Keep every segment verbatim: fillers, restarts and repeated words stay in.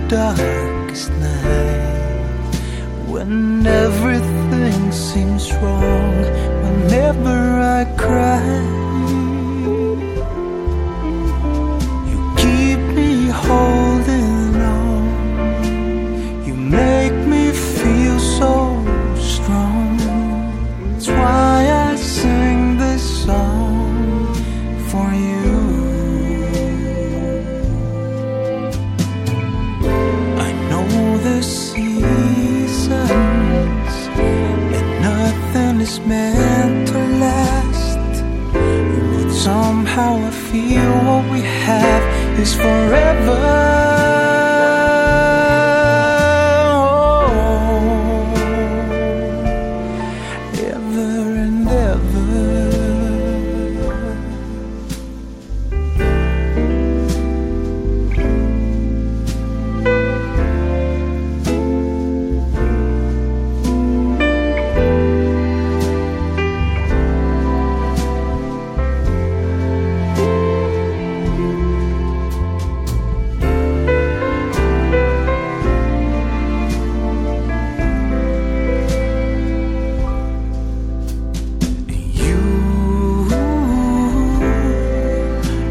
darkest night, when everything seems wrong, whenever I cry, you keep me holding on, you make me feel so strong. That's why I sing this song for you. I know the seasons and nothing is meant to last, but somehow I feel what we have is forever.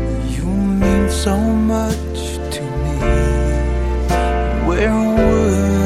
So much to me. Where would